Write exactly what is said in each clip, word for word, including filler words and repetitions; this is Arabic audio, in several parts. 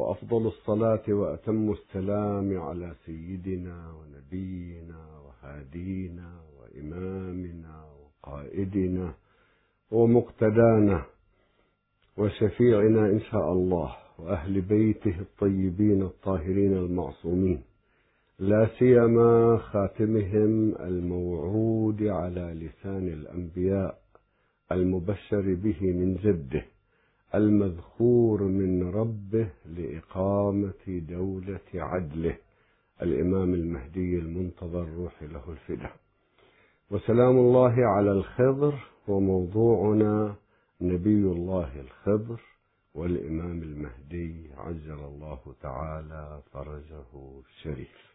وأفضل الصلاة وأتم السلام على سيدنا ونبينا وهادينا وإمامنا وقائدنا ومقتدانا وشفيعنا إن شاء الله، وأهل بيته الطيبين الطاهرين المعصومين، لا سيما خاتمهم الموعود على لسان الأنبياء المبشر به من جده المذخور من ربه لإقامة دولة عدله، الإمام المهدي المنتظر روح له الفداء. وسلام الله على الخضر، وموضوعنا نبي الله الخضر والإمام المهدي عجل الله تعالى فرجه الشريف.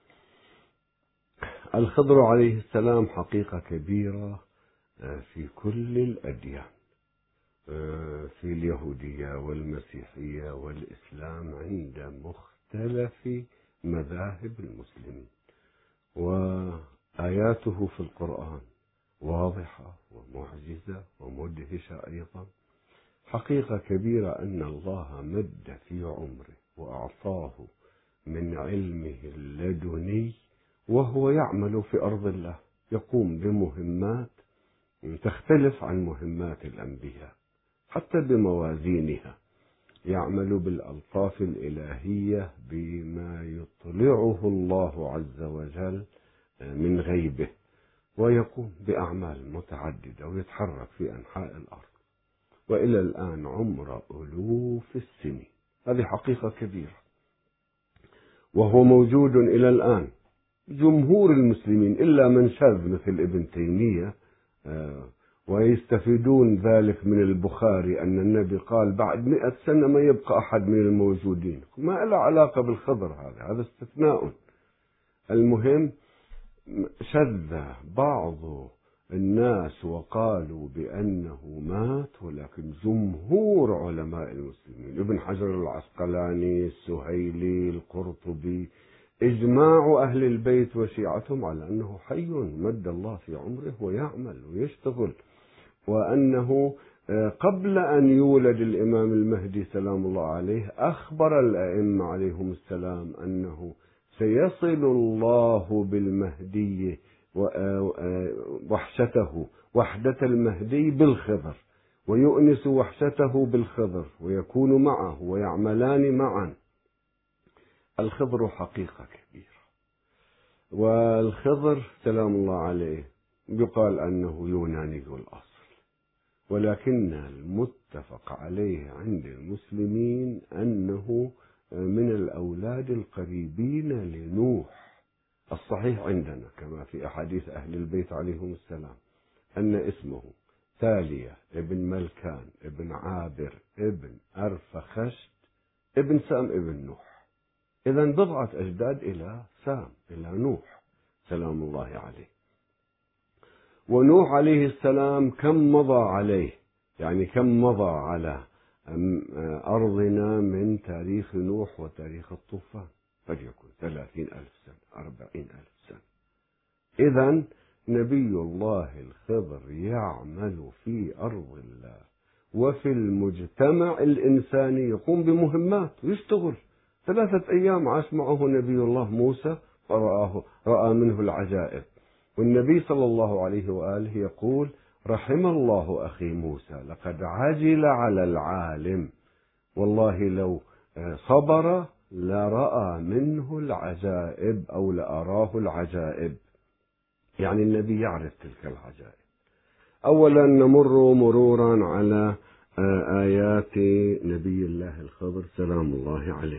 الخضر عليه السلام حقيقة كبيرة في كل الأديان، في اليهودية والمسيحية والإسلام عند مختلف مذاهب المسلمين، وآياته في القرآن واضحة ومعجزة ومدهشة أيضا. حقيقة كبيرة أن الله مد في عمره وأعطاه من علمه اللدني وهو يعمل في أرض الله، يقوم بمهمات تختلف عن مهمات الأنبياء حتى بموازينها، يعمل بالألطاف الإلهية بما يطلعه الله عز وجل من غيبه، ويقوم بأعمال متعددة ويتحرك في أنحاء الأرض، وإلى الآن عمر ألوف السنين. هذه حقيقة كبيرة، وهو موجود إلى الآن. جمهور المسلمين إلا من شاذ مثل ابن تيمية ويستفيدون ذلك من البخاري أن النبي قال بعد مئة سنة ما يبقى أحد من الموجودين، ما له علاقة بالخضر، هذا هذا استثناء. المهم شذ بعض الناس وقالوا بأنه مات، ولكن جمهور علماء المسلمين ابن حجر العسقلاني، السهيلي، القرطبي، إجماع أهل البيت وشيعتهم على أنه حي مد الله في عمره ويعمل ويشتغل، وأنه قبل أن يولد الإمام المهدي سلام الله عليه أخبر الأئمة عليهم السلام أنه سيصل الله بالمهدي وحشته وحدة المهدي بالخضر، ويؤنس وحشته بالخضر ويكون معه ويعملان معا. الخضر حقيقة كبيرة، والخضر سلام الله عليه يقال أنه يوناني الأصل، ولكن المتفق عليه عند المسلمين أنه من الأولاد القريبين لنوح. الصحيح عندنا كما في أحاديث أهل البيت عليهم السلام أن اسمه تالية ابن ملكان ابن عابر ابن أرفخشت ابن سام ابن نوح. إذن بضعة أجداد إلى سام إلى نوح سلام الله عليه. ونوح عليه السلام كم مضى عليه، يعني كم مضى على أرضنا من تاريخ نوح وتاريخ الطوفان؟ قد يكون ثلاثين ألف سنة أربعين ألف سنة. إذن نبي الله الخضر يعمل في أرض الله وفي المجتمع الإنساني، يقوم بمهمات ويشتغل. ثلاثة أيام عاش معه نبي الله موسى فرآه رأى منه العجائب، والنبي صلى الله عليه وآله يقول رحم الله أخي موسى لقد عجل على العالم، والله لو صبر لرأى منه العجائب أو لأراه العجائب. يعني النبي يعرف تلك العجائب. أولا نمر مرورا على آيات نبي الله الخضر سلام الله عليه.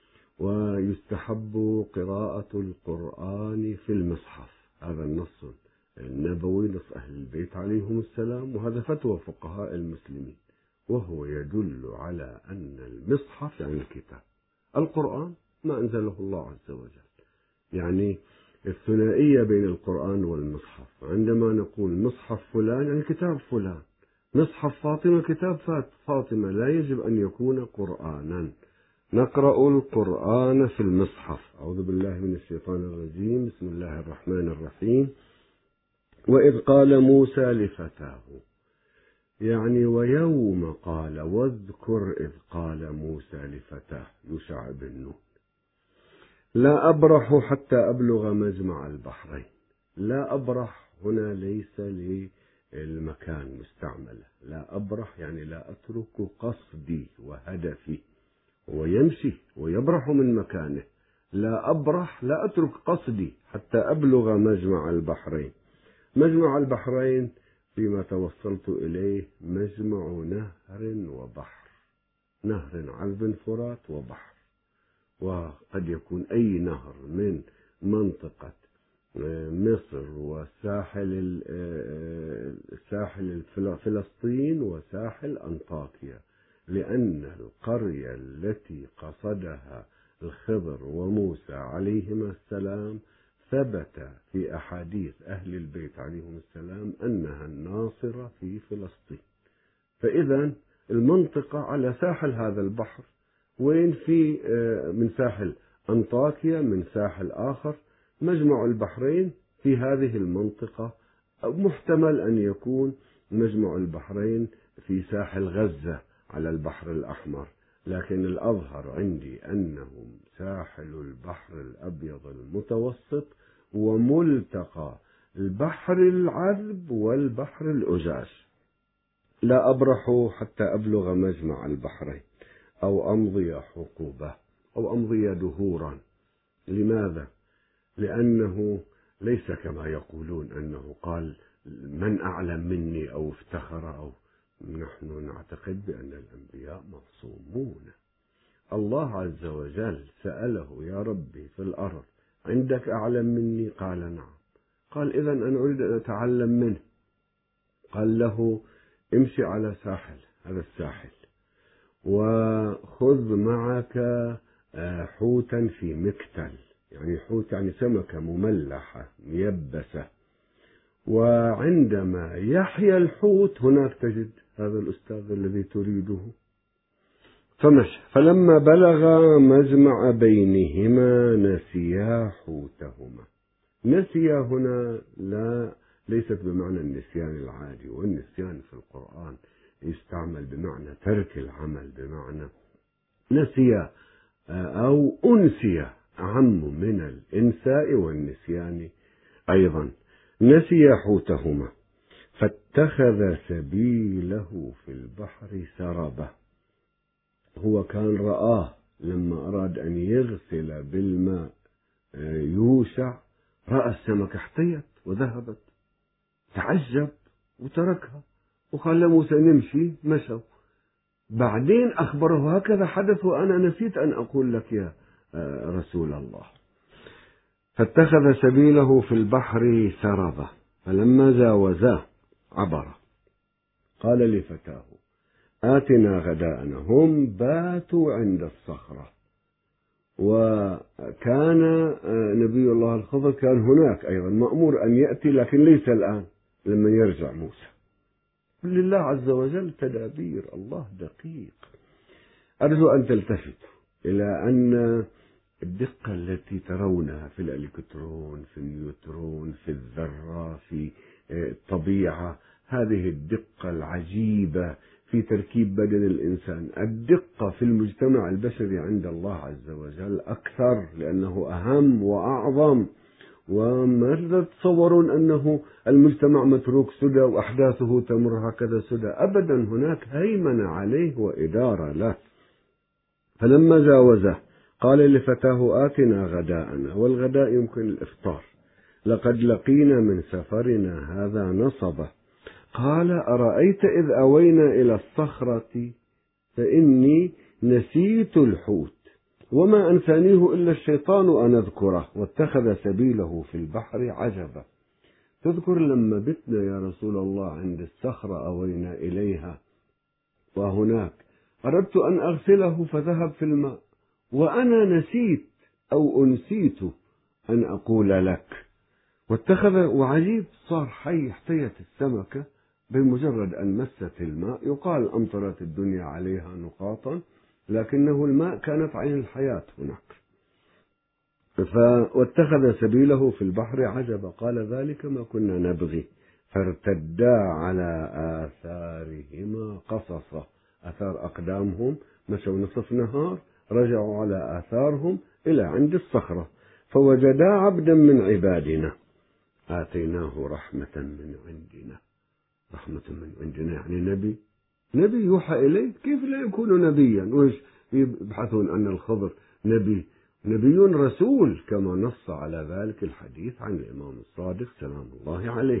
ويستحب قراءة القرآن في المصحف، هذا النص النبوي نص أهل البيت عليهم السلام، وهذا فتوى فقهاء المسلمين، وهو يدل على أن المصحف يعني الكتاب، القرآن ما أنزله الله عز وجل، يعني الثنائية بين القرآن والمصحف. عندما نقول مصحف فلان يعني كتاب فلان، مصحف فاطمة كتاب فاطمة، لا يجب أن يكون قرآنا. نقرأ القرآن في المصحف. أعوذ بالله من الشيطان الرجيم، بسم الله الرحمن الرحيم. وإذ قال موسى لفتاه، يعني ويوم قال واذكر إذ قال موسى لفتاه يوشع بن نون لا أبرح حتى أبلغ مجمع البحرين. لا أبرح هنا ليس للمكان مستعملة، لا أبرح يعني لا أترك قصدي وهدفي، ويمشي ويبرح من مكانه. لا أبرح لا أترك قصدي حتى أبلغ مجمع البحرين. مجمع البحرين فيما توصلت إليه مجمع نهر وبحر، نهر عذب فرات وبحر، وقد يكون أي نهر من منطقة مصر وساحل ساحل فلسطين وساحل أنطاكيا، لأن القرية التي قصدها الخضر وموسى عليهما السلام ثبت في أحاديث أهل البيت عليهم السلام أنها الناصرة في فلسطين. فإذا المنطقة على ساحل هذا البحر، وين في من ساحل أنطاكيا من ساحل آخر، مجمع البحرين في هذه المنطقة. محتمل أن يكون مجمع البحرين في ساحل غزة على البحر الأحمر، لكن الأظهر عندي أنه ساحل البحر الأبيض المتوسط وملتقى البحر العذب والبحر الأجاج. لا أبرح حتى أبلغ مجمع البحرين أو أمضي حقوبة أو أمضي دهورا. لماذا؟ لأنه ليس كما يقولون أنه قال من أعلم مني أو افتخر، أو نحن نعتقد بأن الأنبياء معصومون. الله عز وجل سأله يا ربي في الأرض عندك أعلم مني؟ قال نعم. قال إذن أنا أريد أن أتعلم منه. قال له امشي على ساحل هذا الساحل وخذ معك حوتا في مكتل، يعني حوت يعني سمكة مملحة ميبسة، وعندما يحيا الحوت هناك تجد هذا الأستاذ الذي تريده. فمشى، فلما بلغ مجمع بينهما نسيا حوتهما. نسيا هنا لا ليست بمعنى النسيان العادي، والنسيان في القرآن يستعمل بمعنى ترك العمل، بمعنى نسيا أو أنسيا أعم من الإنساء والنسيان أيضا. نسيا حوتهما فاتخذ سبيله في البحر سربا. هو كان رآه لما أراد أن يغسل بالماء يوشع، رأى السمكة احتيت وذهبت، تعجب وتركها وقال لموسى نمشي، مشوا. بعدين أخبره هكذا حدث وأنا نسيت أن أقول لك يا رسول الله. فاتخذ سبيله في البحر سربا فلما جاوزاه عبر قال لفتاه آتنا غداءنا. هم باتوا عند الصخرة، وكان نبي الله الخضر كان هناك أيضا مأمور أن يأتي، لكن ليس الآن لما يرجع موسى. لله عز وجل تدابير، الله دقيق. أرجو أن تلتفتوا إلى أن الدقة التي ترونها في الإلكترون، في النيوترون، في الذرة، في الطبيعة، هذه الدقة العجيبة في تركيب بدن الإنسان، الدقة في المجتمع البشري عند الله عز وجل أكثر، لأنه أهم وأعظم. وما تتصورون أنه المجتمع متروك سدى وأحداثه تمر هكذا سدى، أبدا، هناك هيمنة عليه وإدارة له. فلما جاوزه قال لفتاه آتنا غداءنا، والغداء يمكن الإفطار، لقد لقينا من سفرنا هذا نصبه. قال أرأيت إذ أوينا إلى الصخرة فإني نسيت الحوت وما أنسانيه إلا الشيطان أن أذكره واتخذ سبيله في البحر عجبا. تذكر لما بتنا يا رسول الله عند الصخرة أوينا إليها، وهناك أردت أن أغسله فذهب في الماء وأنا نسيت أو أنسيت أن أقول لك. واتخذ، وعجيب صار حي، احتيت السمكة بمجرد أن مست الماء. يقال أمطرت الدنيا عليها نقاطا، لكنه الماء كانت عين الحياة هناك. واتخذ سبيله في البحر عجبا قال ذلك ما كنا نبغي فارتدا على آثارهما قصصا، أثار أقدامهم، مشوا نصف نهار رجعوا على آثارهم إلى عند الصخرة، فوجدا عبدا من عبادنا آتيناه رحمة من عندنا. رحمة من عندنا يعني نبي، نبي يوحى إليه، كيف لا يكون نبيا؟ وإيش يبحثون أن الخضر نبي؟ نبي رسول، كما نص على ذلك الحديث عن الإمام الصادق سلام الله عليه.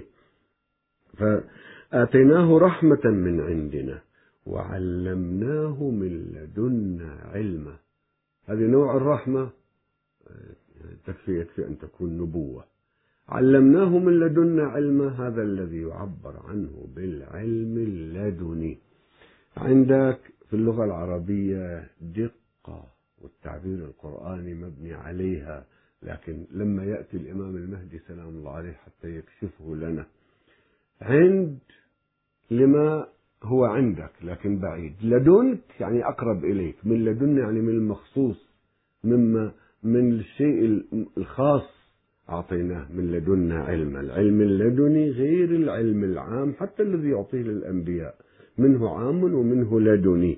فآتيناه رحمة من عندنا وعلمناه من لدنا علما. هذه نوع الرحمة تكفي يكفي أن تكون نبوة. علمناه من لدنا علما، هذا الذي يعبر عنه بالعلم اللدني. عندك في اللغة العربية دقة، والتعبير القرآني مبني عليها، لكن لما يأتي الإمام المهدي سلام الله عليه حتى يكشفه لنا، عند لما هو عندك لكن بعيد، لدنك يعني أقرب إليك، من لدن يعني من المخصوص، مما من الشيء الخاص أعطيناه من لدنا علما. العلم اللدني غير العلم العام حتى الذي يعطيه للأنبياء، منه عام ومنه لدني.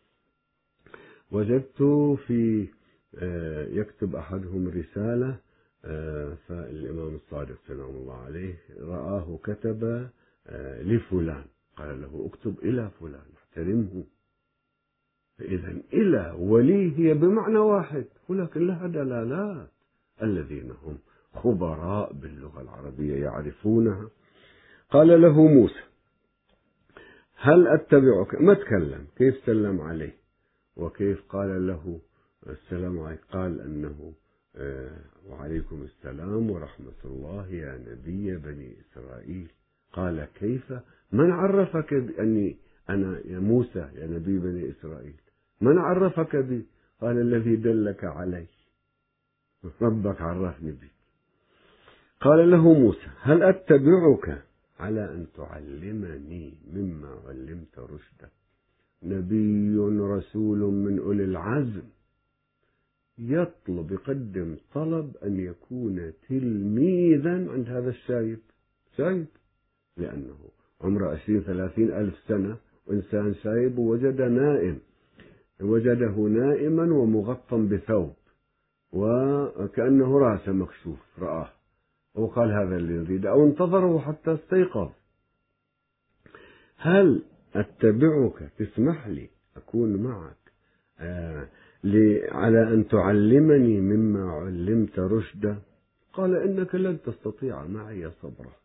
وجدت في يكتب أحدهم رسالة، فالإمام الصادق سلام الله عليه رآه كتب لفلان، قال له اكتب إلى فلان احترمه. فإذا إلى ولي هي بمعنى واحد، ولكن لها دلالات. الذين هم خبراء باللغة العربية يعرفونها. قال له موسى هل أتبعك، ما تكلم، كيف سلم عليه وكيف قال له السلام عليك، قال أنه آه وعليكم السلام ورحمة الله يا نبي بني إسرائيل. قال كيف، من عرفك بأني أنا يا موسى يا نبي بني إسرائيل، من عرفك بي؟ قال الذي دلك علي، ربك عرفني بي. قال له موسى هل أتبعك على أن تعلمني مما علمت رشدا. نبي رسول من أولي العزم يطلب يقدم طلب أن يكون تلميذا عند هذا الشايب، شايب لأنه عمره عشرين ثلاثين ألف سنة، وإنسان شايب، ووجد نائم، وجده نائما ومغطى بثوب وكأنه رأسه مكشوف، رآه وقال هذا اللي يريد، أو انتظره حتى استيقظ. هل أتبعك، تسمح لي أكون معك آه على أن تعلمني مما علمت رشدا؟ قال إنك لن تستطيع معي صبرا.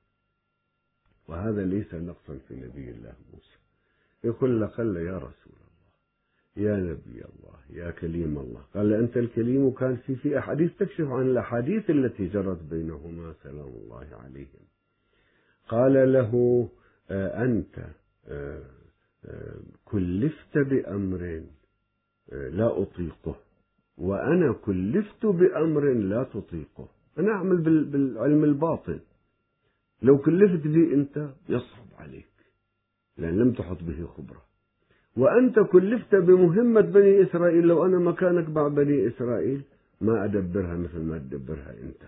وهذا ليس نقصا في نبي الله موسى، يقول قال يا رسول الله يا نبي الله يا كليم الله، قال أنت الكليم. وكان في في أحاديث تكشف عن الأحاديث التي جرت بينهما سلام الله عليهم. قال له آه أنت آه آه كلفت بأمر آه لا أطيقه، وأنا كلفت بأمر لا تطيقه. أنا أعمل بالعلم الباطن، لو كلفت به أنت يصعب عليك لأن لم تحط به خبرة. وأنت كلفت بمهمة بني إسرائيل، لو أنا مكانك مع بني إسرائيل ما أدبرها مثل ما تدبرها أنت.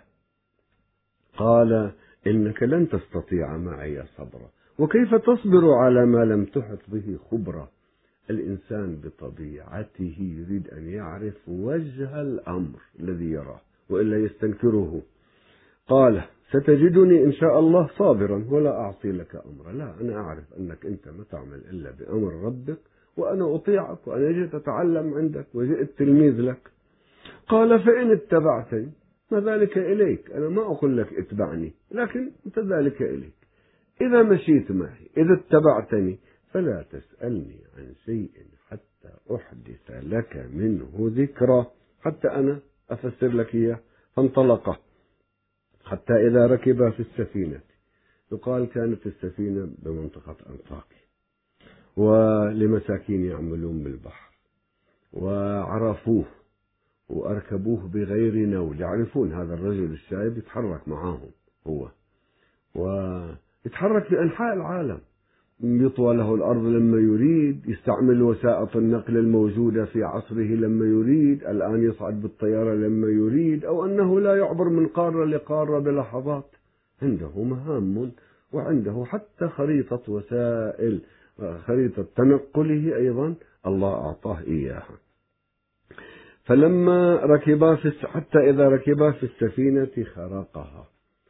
قال إنك لن تستطيع معي صبرا. وكيف تصبر على ما لم تحط به خبرة؟ الإنسان بطبيعته يريد أن يعرف وجه الأمر الذي يراه وإلا يستنكره. قال ستجدني إن شاء الله صابرا ولا أعصي لك أمرا. لا، أنا أعرف أنك أنت ما تعمل إلا بأمر ربك، وأنا أطيعك، وأنا جئت أتعلم عندك وجئت تلميذ لك. قال فإن اتبعتني ما ذلك إليك، أنا ما أقول لك اتبعني، لكن أنت ذلك إليك. إذا مشيت معي، إذا اتبعتني، فلا تسألني عن شيء حتى أحدث لك منه ذكرى، حتى أنا أفسر لك إياه. فانطلق حتى إذا ركب في السفينة، يقال كانت السفينة بمنطقة أنطاكيا، ولمساكين يعملون بالبحر، وعرفوه وأركبوه بغير نول، يعرفون هذا الرجل الشايب يتحرك معاهم هو، ويتحرك في أنحاء العالم، يطوى له الأرض لما يريد، يستعمل وسائط النقل الموجودة في عصره لما يريد، الآن يصعد بالطيارة لما يريد، أو أنه لا يعبر من قارة لقارة بلحظات. عنده مهام وعنده حتى خريطة وسائل خريطة تنقله أيضا الله أعطاه إياها. فلما ركبا في حتى إذا ركبا في السفينة خرقها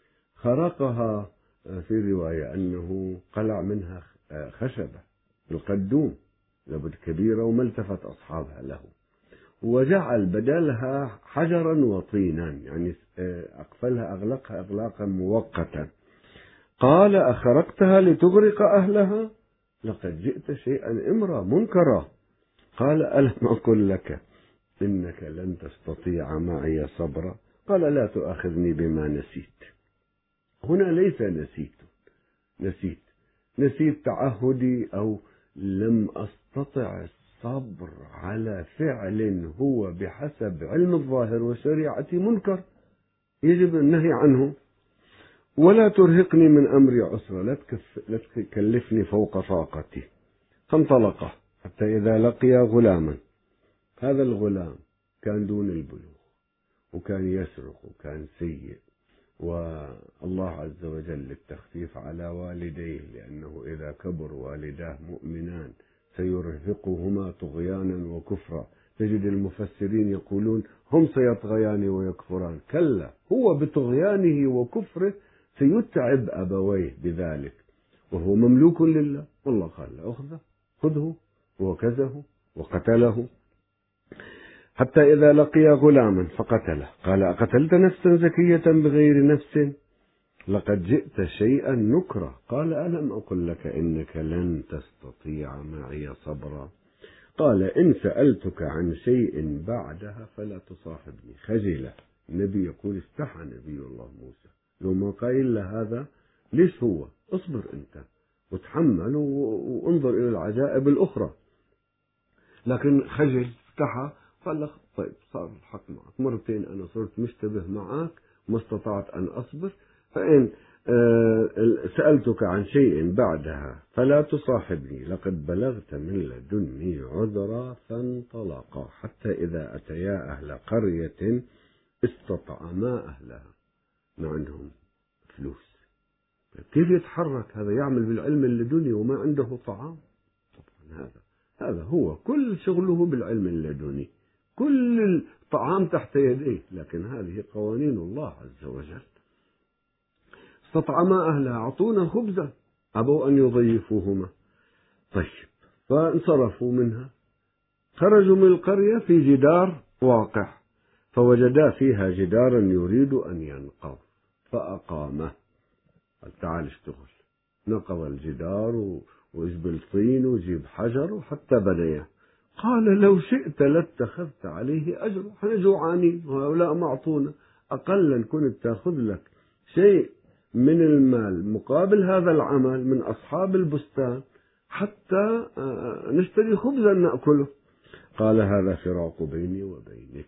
خرقها في رواية أنه قلع منها خشبة القدوم لابد كبيرة وما التفت أصحابها له، وجعل بدلها حجرا وطينا، يعني أقفلها أغلقها إغلاقا مؤقتا. قال أخرقتها لتغرق أهلها؟ لقد جئت شيئا إمرا منكرا. قال ألم أقل لك إنك لن تستطيع معي صبرا؟ قال لا تؤاخذني بما نسيت. هنا ليس نسيت نسيت نسيت تعهدي أو لم أستطع الصبر على فعل هو بحسب علم الظاهر وشريعتي منكر يجب النهي عنه. ولا ترهقني من أمري عسرا، لا تكلفني فوق طاقتي. فانطلقا حتى إذا لقي غلاما. هذا الغلام كان دون البلوغ وكان يسرق وكان سيء، والله عز وجل للتخفيف على والديه لأنه إذا كبر والداه مؤمنان سيرهقهما طغيانا وكفرا. تجد المفسرين يقولون هم سيطغيان ويكفران، كلا، هو بطغيانه وكفره سيتعب أبويه بذلك وهو مملوك لله، والله قال له أخذه خذه وكزه وقتله. حتى إذا لقي غلاما فقتله قال أقتلت نفسا زكية بغير نفس؟ لقد جئت شيئا نكرا. قال ألم أقل لك إنك لن تستطيع معي صبرا؟ قال إن سألتك عن شيء بعدها فلا تصاحبني. خجلة النبي يقول استحى نبي الله موسى لو ما قايل له هذا ليش هو اصبر أنت وتحمل وانظر إلى العجائب الأخرى، لكن خجل استحى قال لك طيب صار الحق معك مرتين، أنا صرت مشتبه معك ما استطعت أن أصبر، فإن سألتك عن شيء بعدها فلا تصاحبني لقد بلغت من لدني عذرا. فانطلقا حتى إذا أتيا أهل قرية استطعما أهلها. ما عندهم فلوس، كيف يتحرك هذا؟ يعمل بالعلم اللدني وما عنده طعام. طبعا هذا هذا هو كل شغله بالعلم اللدني، كل الطعام تحت يديه، لكن هذه قوانين الله عز وجل. استطعما أهلها أعطونا خبزا، أبوا أن يضيفوهما. طيب فانصرفوا منها. خرجوا من القرية في جدار واقع فوجدا فيها جدارا يريد أن ينقض فأقامه. قال تعال اشتغل. نقض الجدار ويجيب طين ويجيب حجر وحتى بنيه. قال لو شئت لاتخذت عليه أجر، احنا جوعانين وهؤلاء معطونا، أقلا كنت تأخذ لك شيء من المال مقابل هذا العمل من أصحاب البستان حتى نشتري خبزا نأكله. قال هذا فراق بيني وبينك،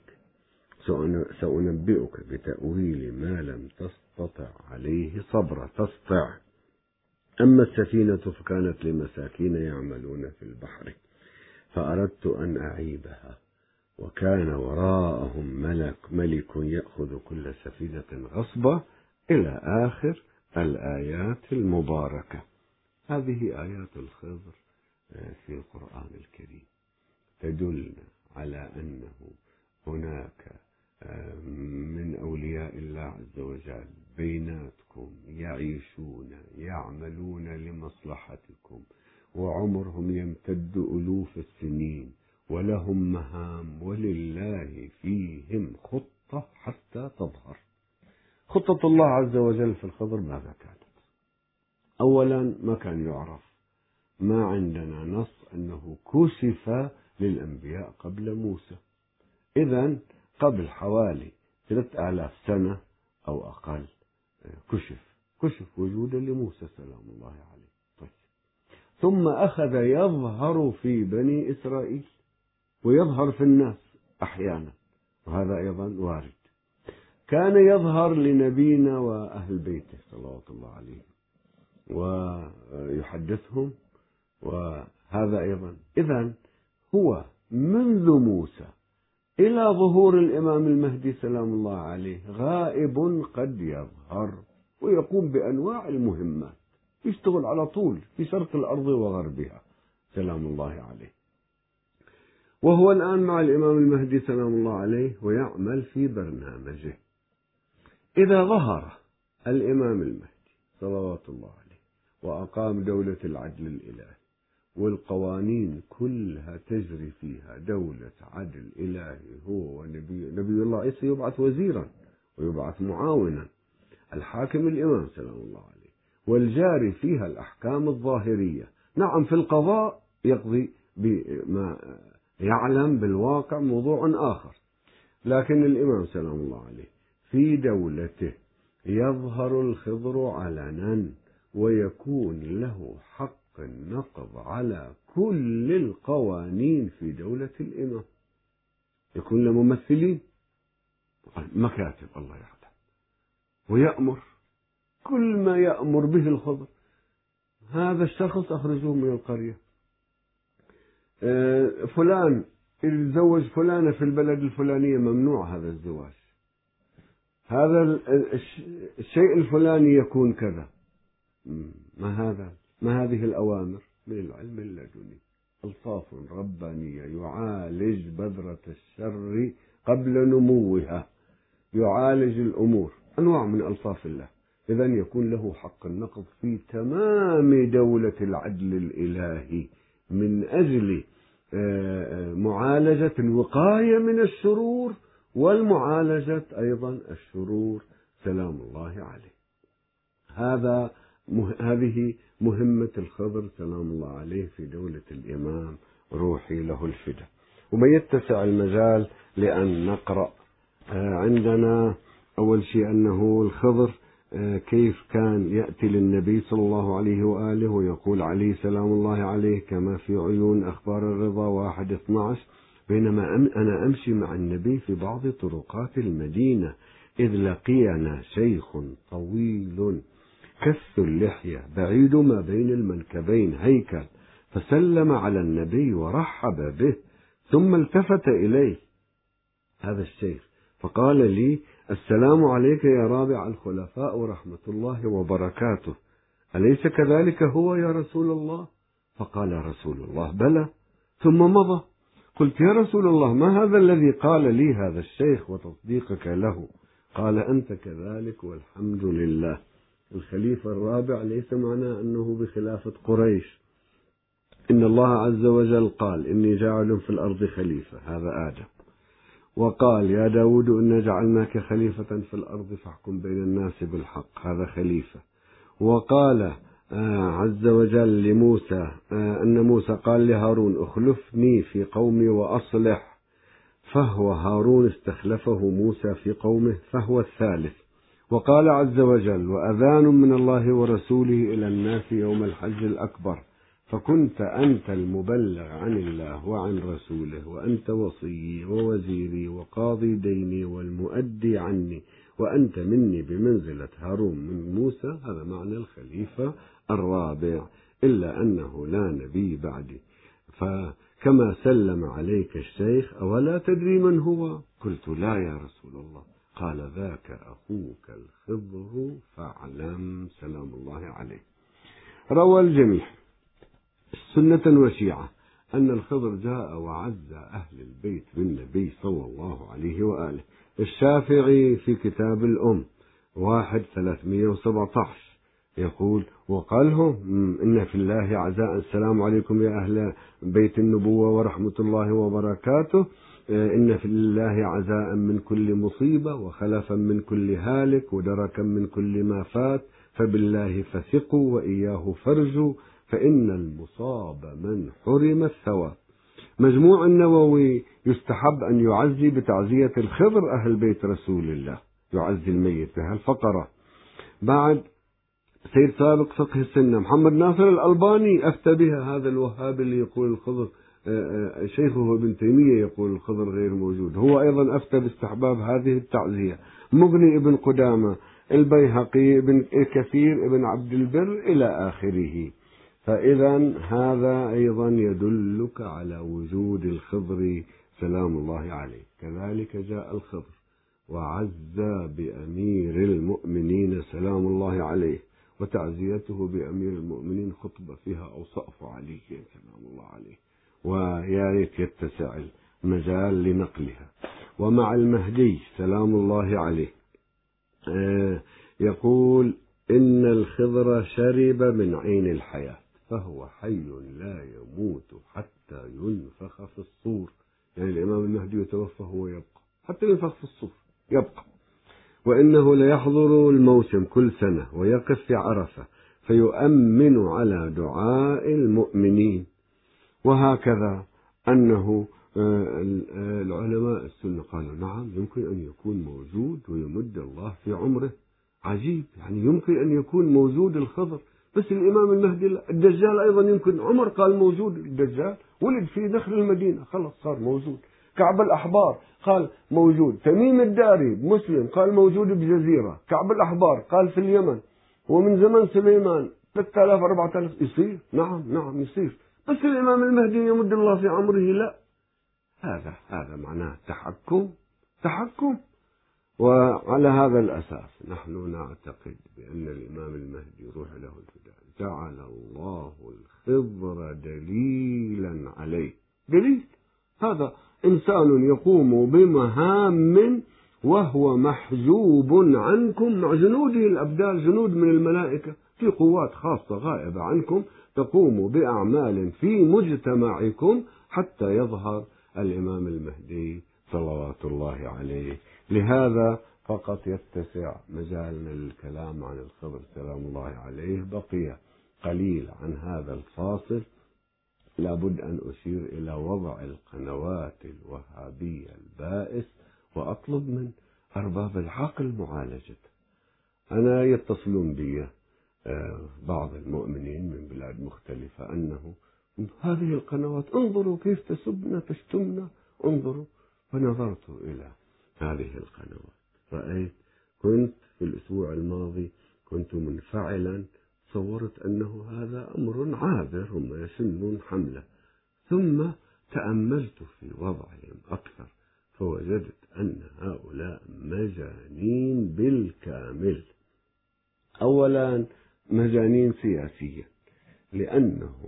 سأنبئك بتأويل ما لم تستطع عليه صبرا. تستطع. أما السفينة فكانت لمساكين يعملون في البحر فأردت أن أعيبها وكان وراءهم ملك ملك يأخذ كل سفينة غصبا إلى آخر الآيات المباركة. هذه آيات الخضر في القرآن الكريم تدلنا على أنه هناك من أولياء الله عز وجل بيناتكم يعيشون يعملون لمصلحتكم وعمرهم يمتد ألوف السنين ولهم مهام ولله فيهم خطة حتى تظهر. خطة الله عز وجل في الخضر ماذا كانت؟ أولا ما كان يعرف، ما عندنا نص أنه كشف للأنبياء قبل موسى، إذن قبل حوالي ثلاثة آلاف سنة أو أقل كشف كشف وجودا لموسى سلام الله عليه. طيب. ثم أخذ يظهر في بني إسرائيل ويظهر في الناس أحيانا، وهذا أيضا وارد. كان يظهر لنبينا وأهل بيته صلوات الله عليه ويحدثهم، وهذا أيضا. إذن هو منذ موسى إلى ظهور الإمام المهدي سلام الله عليه غائب قد يظهر ويقوم بأنواع المهمات. يشتغل على طول في شرق الأرض وغربها سلام الله عليه. وهو الآن مع الإمام المهدي سلام الله عليه ويعمل في برنامجه. إذا ظهر الإمام المهدي صلوات الله عليه وأقام دولة العدل الإلهي والقوانين كلها تجري فيها دولة عدل إلهي، هو ونبي نبي الله عيسى يبعث وزيرا ويبعث معاونا، الحاكم الإمام سلام الله عليه، والجاري فيها الأحكام الظاهرية. نعم في القضاء يقضي بما يعلم بالواقع موضوع آخر، لكن الإمام سلام الله عليه في دولته يظهر الخضر علنا ويكون له حق النقض على كل القوانين في دولة الإمام. يكون له ممثلين مكاتب الله يرحمه، ويأمر كل ما يأمر به الخضر. هذا الشخص أخرجوه من القرية، فلان يتزوج فلانة في البلد الفلانية ممنوع هذا الزواج، هذا الشيء الفلاني يكون كذا. ما هذا؟ ما هذه الأوامر؟ من العلم اللدني، ألطاف ربانية يعالج بذرة الشر قبل نموها، يعالج الأمور، أنواع من ألطاف الله. إذن يكون له حق النقض في تمام دولة العدل الإلهي من أجل معالجة الوقاية من الشرور والمعالجة أيضا الشرور سلام الله عليه. هذا هذه مهمة الخضر سلام الله عليه في دولة الإمام روحي له الفدا. وما يتسع المجال لأن نقرأ. عندنا أول شيء أنه الخضر كيف كان يأتي للنبي صلى الله عليه وآله ويقول عليه سلام الله عليه كما في عيون أخبار الرضا واحد اثناعش: بينما أنا أمشي مع النبي في بعض طرقات المدينة إذ لقينا شيخ طويل كث اللحية بعيد ما بين المنكبين هيكل، فسلم على النبي ورحب به، ثم التفت إليه هذا الشيخ فقال لي: السلام عليك يا رابع الخلفاء ورحمة الله وبركاته، أليس كذلك هو يا رسول الله؟ فقال رسول الله: بلى. ثم مضى. قلت: يا رسول الله، ما هذا الذي قال لي هذا الشيخ وتصديقك له؟ قال: أنت كذلك والحمد لله. الخليفة الرابع ليس معناه أنه بخلافة قريش، إن الله عز وجل قال: إني جاعل في الأرض خليفة، هذا آدم، وقال: يا داود إنا جعلناك خليفة في الأرض فاحكم بين الناس بالحق، هذا خليفة. وقال عز وجل لموسى أن موسى قال لهارون: اخلفني في قومي وأصلح، فهو هارون استخلفه موسى في قومه فهو الثالث. وقال عز وجل: وأذان من الله ورسوله إلى الناس يوم الحج الأكبر، فكنت أنت المبلغ عن الله وعن رسوله، وأنت وصيي ووزيري وقاضي ديني والمؤدي عني، وأنت مني بمنزلة هارون من موسى. هذا معنى الخليفة الرابع، إلا أنه لا نبي بعدي. فكما سلم عليك الشيخ أولا تدري من هو؟ قلت: لا يا رسول الله. قال: ذاك أخوك الخضر فاعلم سلام الله عليه. روى الجميع سنة وشيعة أن الخضر جاء وعز أهل البيت بالنبي صلى الله عليه وآله. الشافعي في كتاب الأم واحد ثلاثمائة وسبعة عشر يقول: وقاله إن في الله عزاء، السلام عليكم يا أهل بيت النبوة ورحمة الله وبركاته، إن في الله عزاء من كل مصيبة وخلفا من كل هالك ودركا من كل ما فات، فبالله فثقوا وإياه فرجوا، فإن المصاب من حرم الثواب. مجموع النووي يستحب أن يعزي بتعزية الخضر أهل بيت رسول الله، يعزي الميت بهالفقرة. بعد سيد سابق فقه السنة محمد ناصر الألباني أفتى بها. هذا الوهابي اللي يقول الخضر شيخه ابن تيمية يقول الخضر غير موجود، هو أيضا أفتى باستحباب هذه التعزية. مغني ابن قدامة، البيهقي، ابن كثير، ابن عبد البر إلى آخره. فإذا هذا أيضا يدلك على وجود الخضر سلام الله عليه. كذلك جاء الخضر وعز بأمير المؤمنين سلام الله عليه، وتعزيته بأمير المؤمنين خطبة فيها أوصاف علي سلام الله عليه، ويا ريت يتسع المجال لنقلها. ومع المهدي سلام الله عليه يقول إن الخضر شرب من عين الحياة فهو حي لا يموت حتى ينفخ في الصور. يعني الإمام المهدي يتوفى هو يبقى حتى ينفخ في الصور يبقى. وإنه ليحضر الموسم كل سنة ويقف في عرفة فيؤمن على دعاء المؤمنين. وهكذا أنه العلماء السنة قالوا نعم يمكن أن يكون موجود ويمد الله في عمره. عجيب، يعني يمكن أن يكون موجود الخضر بس الإمام المهدي لا. الدجال أيضا يمكن، عمر قال موجود الدجال، ولد في داخل المدينة خلص صار موجود. كعب الأحبار قال موجود. تميم الداري مسلم قال موجود بجزيرة. كعب الأحبار قال في اليمن. ومن زمن سليمان ثلاثة آلاف أربعة آلاف يصير. نعم نعم يصير، بس الإمام المهدي يمد الله في عمره لا. هذا هذا معناه تحكم تحكم. وعلى هذا الأساس نحن نعتقد بأن الإمام المهدي روح له الفداء جعل الله الخضر دليلا عليه. دليل، هذا إنسان يقوم بمهام وهو محجوب عنكم مع جنوده الأبدال، جنود من الملائكة في قوات خاصة غائبة عنكم تقوم بأعمال في مجتمعكم حتى يظهر الإمام المهدي صلوات الله عليه. لهذا فقط يتسع مجالنا للكلام عن الخضر سلام الله عليه. بقي قليل عن هذا الفاصل، لابد أن أشير إلى وضع القنوات الوهابية البائس وأطلب من أرباب العقل معالجته. أنا يتصلون بي بعض المؤمنين من بلاد مختلفة أنه هذه القنوات انظروا كيف تسبنا تشتمنا انظروا. فنظرت إلى هذه القنوات رأيت، كنت في الأسبوع الماضي كنت منفعلا، تصورت أنه هذا أمر عابر هم يشنون حملة، ثم تأملت في وضعهم أكثر فوجدت أن هؤلاء مجانين بالكامل. أولا مجانين سياسيا لأنهم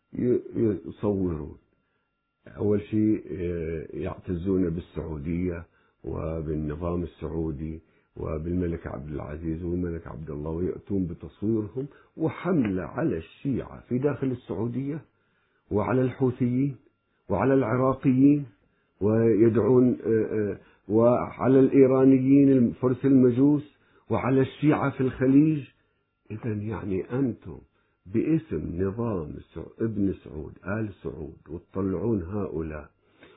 يصورون أول شيء يعتزون بالسعودية وبالنظام السعودي وبالملك عبد العزيز والملك عبد الله، ويأتون بتصويرهم وحملة على الشيعة في داخل السعودية وعلى الحوثيين وعلى العراقيين، ويدعون وعلى الإيرانيين الفرس المجوس وعلى الشيعة في الخليج. إذن يعني أنتم باسم نظام ابن سعود آل سعود وتطلعون هؤلاء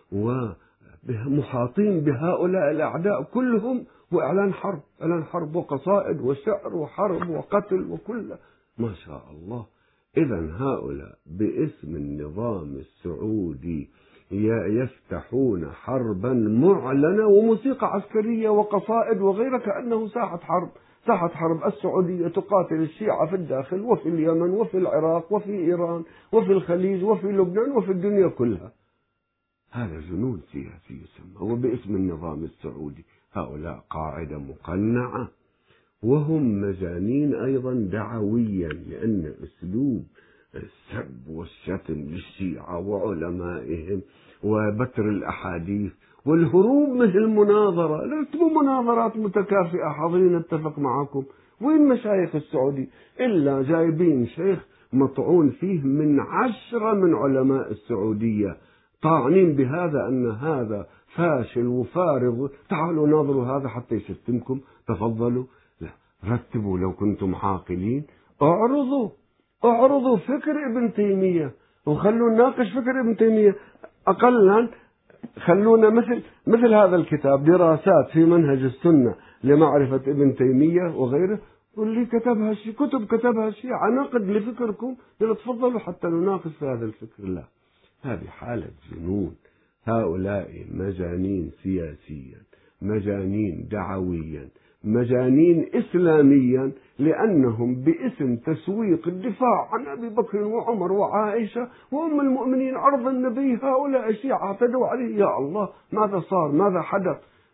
ومحاطين بهؤلاء الأعداء كلهم، وإعلان حرب إعلان حرب وقصائد وشعر وحرب وقتل وكل ما شاء الله. إذن هؤلاء باسم النظام السعودي يفتحون حربا معلنة وموسيقى عسكرية وقصائد وغيرها كأنه ساحة حرب. ساحة حرب السعودية تقاتل الشيعة في الداخل وفي اليمن وفي العراق وفي إيران وفي الخليج وفي لبنان وفي الدنيا كلها. هذا جنون سياسي يسمى وباسم النظام السعودي. هؤلاء قاعدة مقنعة وهم مجانين أيضا دعويا، لأن أسلوب السب والشتم للشيعة وعلمائهم وبتر الأحاديث والهروب من المناظرة، لا تكون مناظرات متكافئة. حاضرين اتفق معكم، وين مشايخ السعودي إلا جايبين شيخ مطعون فيه من عشرة من علماء السعودية طاعنين بهذا أن هذا فاشل وفارغ، تعالوا ناظروا هذا حتى يشتمكم، تفضلوا. لا، رتبوا لو كنتم عاقلين، اعرضوا اعرضوا فكر ابن تيمية وخلوا نناقش فكر ابن تيمية. أقلا خلونا مثل مثل هذا الكتاب دراسات في منهج السنة لمعرفة ابن تيمية وغيره، واللي كتبها شيء كتب كتبها شيء عناقد لفكركم، يلا تفضلوا حتى نناقش في هذا الفكر. لا، هذه حالة جنون. هؤلاء مجانين سياسيا، مجانين دعويا، مجانين إسلاميا، لأنهم باسم تسويق الدفاع عن أبي بكر وعمر وعائشة وأم المؤمنين عرض النبي، هؤلاء الشيعة اعتدوا عليه. يا الله، ماذا صار؟ ماذا حدث؟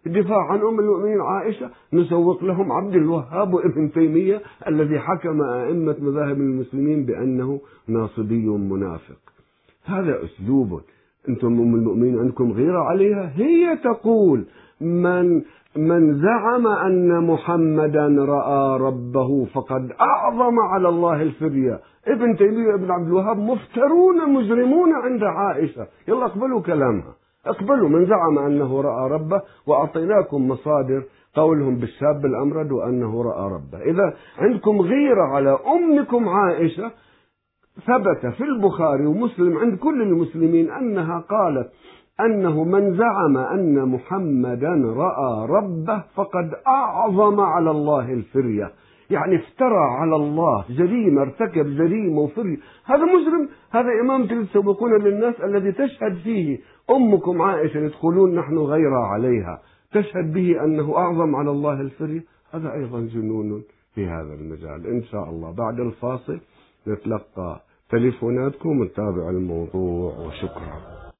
الدفاع عن أم المؤمنين عائشة نسوق لهم عبد الوهاب وابن تيمية الذي حكم أئمة مذاهب المسلمين بأنه ناصبي منافق. هذا أسلوب. أنتم أم المؤمنين عندكم غيرة عليها؟ هي تقول من من زعم أن محمدا رأى ربه فقد أعظم على الله الفرية. ابن تيمية وابن عبد الوهاب مفترون مجرمون عند عائشة. يلا اقبلوا كلامها، اقبلوا من زعم أنه رأى ربه، وأعطيناكم مصادر قولهم بالشاب الأمرد وأنه رأى ربه. إذا عندكم غيرة على أمكم عائشة، ثبت في البخاري ومسلم عند كل المسلمين أنها قالت أنه من زعم أن محمدا رأى ربه فقد أعظم على الله الفرية، يعني افترى على الله جريمة، ارتكب جريمة وفرية. هذا مجرم، هذا إمام تسوقون للناس الذي تشهد فيه أمكم عائشة، يدخلون نحن غير عليها، تشهد به أنه أعظم على الله الفرية. هذا أيضا جنون في هذا المجال. إن شاء الله بعد الفاصل نتلقى تليفوناتكم ونتابع الموضوع، وشكرا.